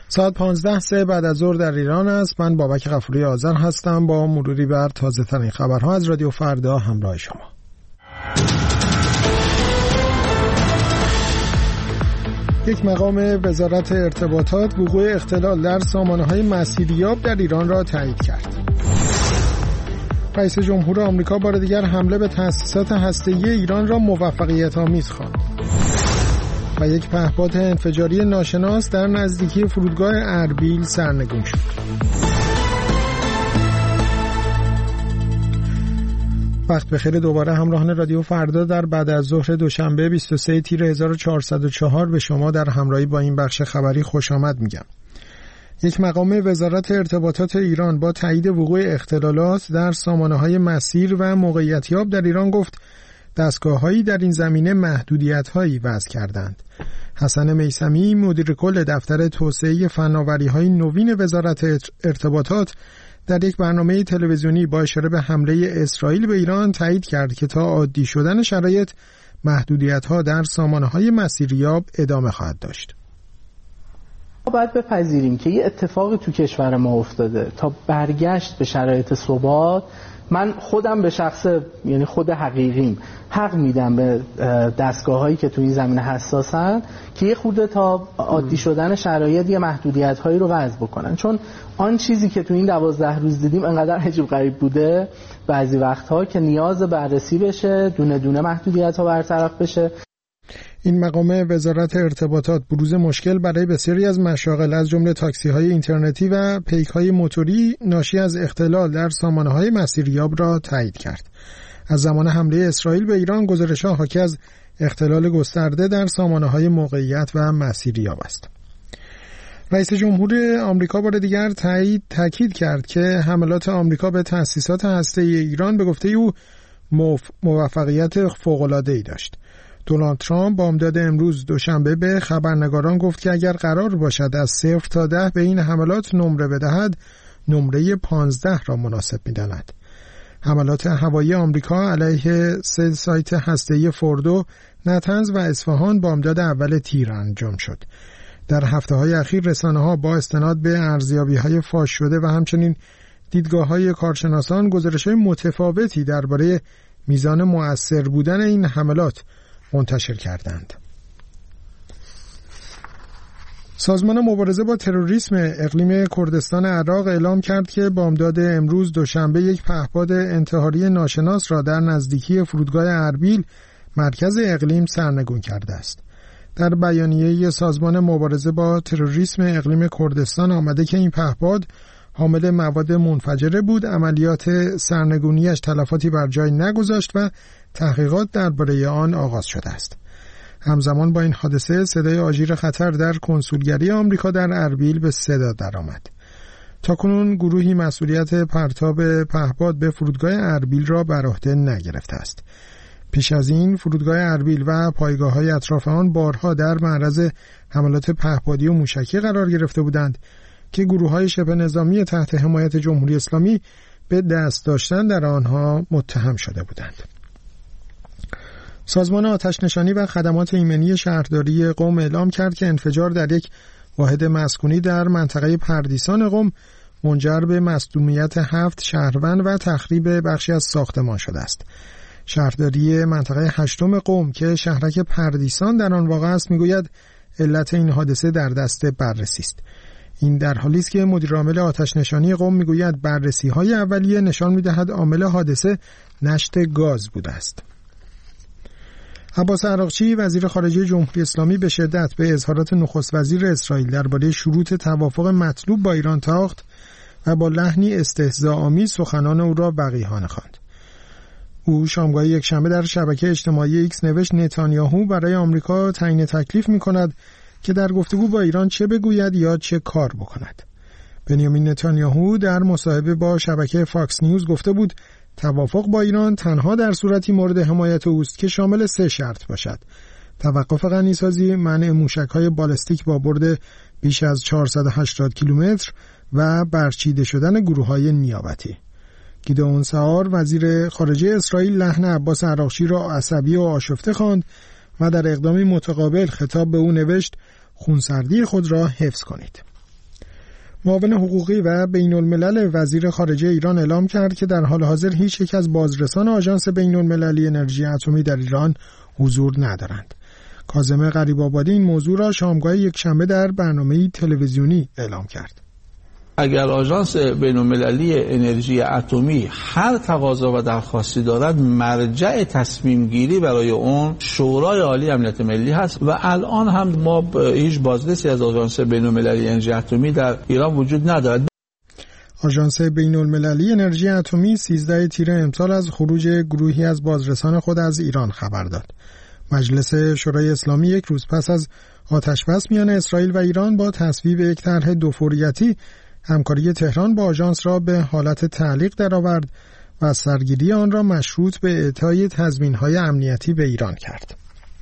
ساعت 15 بعد از ظهر در ایران است. من بابک غفوری آذر هستم با مروری بر تازه ترین خبرها از رادیو فردا همراه شما. یک مقام وزارت ارتباطات وقوع اختلال در سامانه‌های مسیریاب در ایران را تایید کرد. رئیس جمهور آمریکا بار دیگر حمله به تأسیسات هسته‌ای ایران را موفقیت‌آمیز خواند. و یک پهپاد انفجاری ناشناس در نزدیکی فرودگاه اربیل سرنگون شد. وقت بخیر دوباره همراهان رادیو فردا در بعد از ظهر دوشنبه 23 تیر 1404 به شما در همراهی با این بخش خبری خوش آمد میگم. یک مقام وزارت ارتباطات ایران با تایید وقوع اختلالات در سامانه‌های مسیر و موقعیتیاب در ایران گفت دستگاه‌هایی در این زمینه محدودیت‌هایی وضع کردند. حسن میثمی مدیر کل دفتر توسعه فناوری‌های نوین وزارت ارتباطات در یک برنامه تلویزیونی با اشاره به حمله اسرائیل به ایران تایید کرد که تا عادی شدن شرایط محدودیت‌ها در سامانه‌های مسیریاب ادامه خواهد داشت. باید بپذیریم که یه اتفاقی تو کشور ما افتاده. تا برگشت به شرایط ثبات من خودم به شخص، یعنی خود حقیقیم، حق میدم به دستگاه‌هایی که تو این زمینه حساسن که یه خورده تا عادی شدن شرایط یه محدودیت‌هایی رو وضع بکنن، چون آن چیزی که تو این 12 روز دیدیم انقدر عجیب غریب بوده بعضی وقت‌ها که نیاز بررسی بشه، دونه دونه محدودیت‌ها برطرف بشه. این مقام وزارت ارتباطات بروز مشکل برای بسیاری از مشاغل از جمله تاکسی‌های اینترنتی و پیک‌های موتوری ناشی از اختلال در سامانه‌های مسیریاب را تایید کرد. از زمان حمله اسرائیل به ایران گزارش‌ها حاکی از اختلال گسترده در سامانه‌های موقعیت و مسیریاب است. رئیس جمهور آمریکا بار دیگر تاکید کرد که حملات آمریکا به تأسیسات هسته‌ای ایران به گفته او موفقیت فوق‌العاده‌ای داشت. دونالد ترامپ بامداد امروز دوشنبه به خبرنگاران گفت که اگر قرار باشد از 0 تا 10 به این حملات نمره بدهد، نمره 15 را مناسب می‌داند. حملات هوایی آمریکا علیه 3 سایت هسته‌ای فوردو، نتنز و اصفهان بامداد اول تیر انجام شد. در هفته‌های اخیر رسانه‌ها با استناد به ارزیابی‌های فاش شده و همچنین دیدگاه‌های کارشناسان گزارش‌های متفاوتی درباره میزان مؤثر بودن این حملات منتشر کردند. سازمان مبارزه با تروریسم اقلیم کردستان عراق اعلام کرد که بامداد امروز دوشنبه یک پهپاد انتحاری ناشناس را در نزدیکی فرودگاه اربیل مرکز اقلیم سرنگون کرده است. در بیانیه سازمان مبارزه با تروریسم اقلیم کردستان آمده که این پهپاد حامل مواد منفجره بود. عملیات سرنگونیش تلفاتی بر جای نگذاشت و تحقیقات درباره آن آغاز شده است. همزمان با این حادثه صدای آژیر خطر در کنسولگری آمریکا در اربیل به صدا درآمد. تاکنون گروهی مسئولیت پرتاب پهپاد به فرودگاه اربیل را بر عهده نگرفته است. پیش از این فرودگاه اربیل و پایگاه‌های اطراف آن بارها در معرض حملات پهپادی و موشکی قرار گرفته بودند که گروه‌های شبه نظامی تحت حمایت جمهوری اسلامی به دست داشتن در آنها متهم شده بودند. سازمان آتش نشانی و خدمات ایمنی شهرداری قم اعلام کرد که انفجار در یک واحد مسکونی در منطقه پردیسان قم منجر به مصدومیت 7 شهروند و تخریب بخشی از ساختمان شده است. شهرداری منطقه 8 قم که شهرک پردیسان در آن واقع است میگوید علت این حادثه در دست بررسی است. این در حالی است که مدیر عامل آتش نشانی قم میگوید بررسی‌های اولیه نشان می‌دهد عامل حادثه نشت گاز بوده است. عباس عراقچی وزیر خارجه جمهوری اسلامی به شدت به اظهارات نخست وزیر اسرائیل درباره شروط توافق مطلوب با ایران تاخت و با لحنی استهزاء‌آمیز سخنان او را وقیحانه خواند. او شامگاه یکشنبه در شبکه اجتماعی ایکس نوشت نتانیاهو برای آمریکا تعیین تکلیف می‌کند که در گفتگو با ایران چه بگوید یا چه کار بکند. بنیامین نتانیاهو در مصاحبه با شبکه فاکس نیوز گفته بود توافق با ایران تنها در صورتی مورد حمایت اوست که شامل 3 شرط باشد: توقف غنیسازی، منع موشک‌های بالستیک با برد بیش از 480 کیلومتر و برچیده شدن گروه‌های نیابتی. گیدئون سعار وزیر خارجه اسرائیل لحن عباس عراقچی را عصبی و آشفته خواند و در اقدامی متقابل خطاب به او نوشت خونسردی خود را حفظ کنید. معاون حقوقی و بین الملل وزیر خارجه ایران اعلام کرد که در حال حاضر هیچ یک از بازرسان آژانس بین المللی انرژی اتمی در ایران حضور ندارند. کاظم غریب‌آبادی این موضوع را شامگاه یکشنبه در برنامه‌ای تلویزیونی اعلام کرد. اگر آژانس بین‌المللی انرژی اتمی هر تقاضا و درخواستی دارد، مرجع تصمیم گیری برای اون شورای عالی امنیت ملی هست و الان هم ما هیچ بازرسی از آژانس بین‌المللی انرژی اتمی در ایران وجود ندارد. آژانس بین‌المللی انرژی اتمی 13 تیر امسال از خروج گروهی از بازرسان خود از ایران خبر داد. مجلس شورای اسلامی یک روز پس از آتش‌بس میان اسرائیل و ایران با تصویب یک طرح دوفوریتی همکاری تهران با آژانس را به حالت تعلیق درآورد و سرگیری آن را مشروط به اعطای تضمین‌های امنیتی به ایران کرد.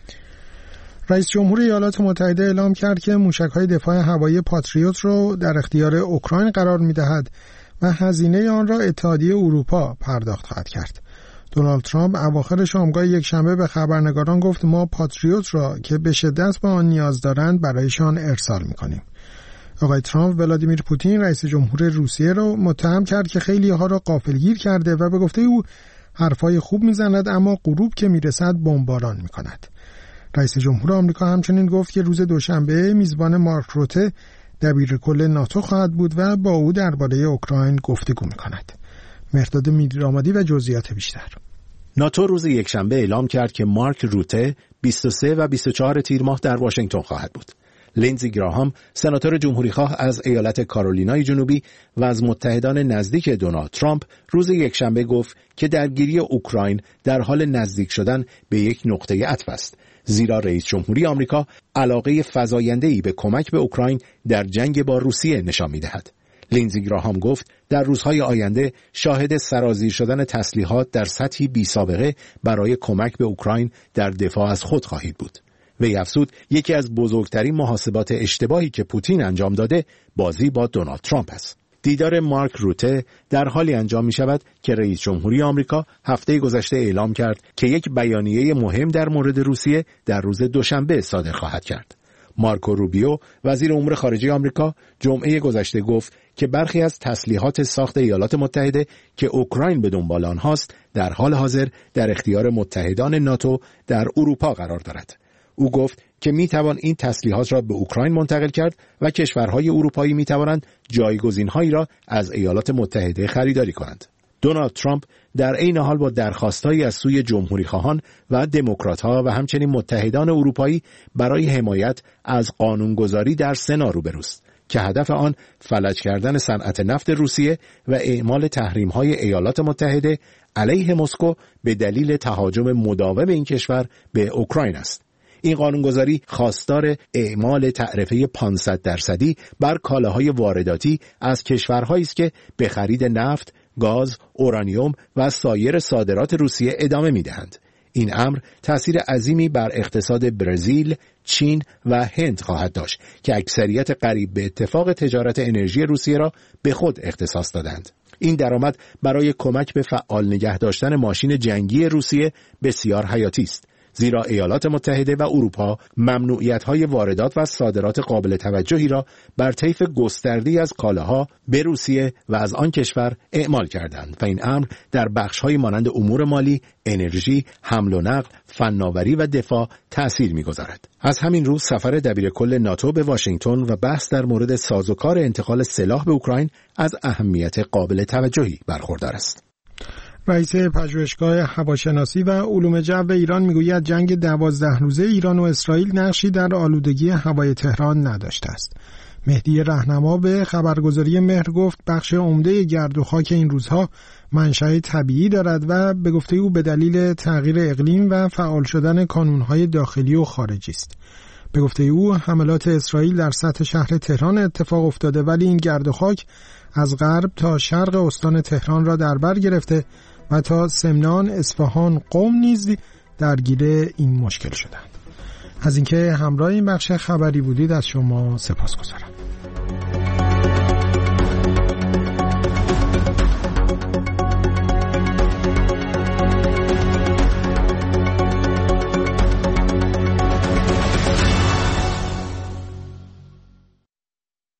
رئیس جمهور ایالات متحده اعلام کرد که موشک‌های دفاع هوایی پاتریوت را در اختیار اوکراین قرار می‌دهد و هزینه آن را اتحادیه اروپا پرداخت خواهد کرد. دونالد ترامپ اواخر شامگاه یکشنبه به خبرنگاران گفت ما پاتریوت را که به شدت به آن نیاز دارند برایشان ارسال می‌کنیم. آقای ترامپ ولادیمیر پوتین رئیس جمهور روسیه را متهم کرد که خیلی ها را غافلگیر کرده و به گفته او حرفای خوب میزند اما غروب که میرسد بمباران میکند. رئیس جمهور آمریکا همچنین گفت که روز دوشنبه میزبان مارک روته دبیر کل ناتو خواهد بود و با او درباره اوکراین گفتگو میکند. مهرداد میرآمدی و جزئیات بیشتر. ناتو روز یکشنبه اعلام کرد که مارک روته 23 و 24 تیر ماه در واشنگتن خواهد بود. لیندزی گراهام، سناتور جمهوریخواه از ایالت کارولینای جنوبی و از متحدان نزدیک دونالد ترامپ، روز یکشنبه گفت که درگیری اوکراین در حال نزدیک شدن به یک نقطه عطف است، زیرا رئیس جمهوری آمریکا علاقه فزاینده‌ای به کمک به اوکراین در جنگ با روسیه نشان می‌دهد. لیندزی گراهام گفت در روزهای آینده شاهد سرازیر شدن تسلیحات در سطحی بی‌سابقه برای کمک به اوکراین در دفاع از خود خواهید بود. وی افزود یکی از بزرگترین محاسبات اشتباهی که پوتین انجام داده بازی با دونالد ترامپ است. دیدار مارک روته در حالی انجام می شود که رئیس جمهوری آمریکا هفته گذشته اعلام کرد که یک بیانیه مهم در مورد روسیه در روز دوشنبه صادر خواهد کرد. مارکو روبیو، وزیر امور خارجه آمریکا، جمعه گذشته گفت که برخی از تسلیحات ساخت ایالات متحده که اوکراین به دنبال آنهاست در حال حاضر در اختیار متحدان ناتو در اروپا قرار دارد. او گفت که میتوان این تسلیحات را به اوکراین منتقل کرد و کشورهای اروپایی میتوانند جایگزین‌هایی را از ایالات متحده خریداری کنند. دونالد ترامپ در عین حال با درخواستایی از سوی جمهوری‌خواهان و دموکرات‌ها و همچنین متحدان اروپایی برای حمایت از قانونگذاری در سنا روبروست که هدف آن فلج کردن صنعت نفت روسیه و اعمال تحریم‌های ایالات متحده علیه مسکو به دلیل تهاجم مداوم این کشور به اوکراین است. این قانونگذاری خواستار اعمال تعرفه 500% بر کالاهای وارداتی از کشورهایی است که به خرید نفت، گاز، اورانیوم و سایر صادرات روسیه ادامه می‌دهند. این امر تأثیر عظیمی بر اقتصاد برزیل، چین و هند خواهد داشت که اکثریت قریب به اتفاق تجارت انرژی روسیه را به خود اختصاص دادند. این درآمد برای کمک به فعال نگه داشتن ماشین جنگی روسیه بسیار حیاتی است، زیرا ایالات متحده و اروپا ممنوعیت‌های واردات و صادرات قابل توجهی را بر طیف گسترده‌ای از کالاها به روسیه و از آن کشور اعمال کردند و این امر در بخش‌های مانند امور مالی، انرژی، حمل و نقل، فناوری و دفاع تأثیر می‌گذارد. از همین رو سفر دبیرکل ناتو به واشنگتن و بحث در مورد سازوکار انتقال سلاح به اوکراین از اهمیت قابل توجهی برخوردار است. رئیس پژوهشگاه هواشناسی و علوم جو ایران میگوید جنگ 12 روزه ایران و اسرائیل نقشی در آلودگی هوای تهران نداشته است. مهدی رهنما به خبرگزاری مهر گفت بخش عمده گرد و خاک این روزها منشأ طبیعی دارد و به گفته او به دلیل تغییر اقلیم و فعال شدن کانونهای داخلی و خارجی است. به گفته او حملات اسرائیل در سطح شهر تهران اتفاق افتاده ولی این گرد و خاک از غرب تا شرق استان تهران را در بر گرفته و تا سمنان، اصفهان، قم نیز درگیر این مشکل شدند. از اینکه همراه این بخش خبری بودید از شما سپاسگزارم.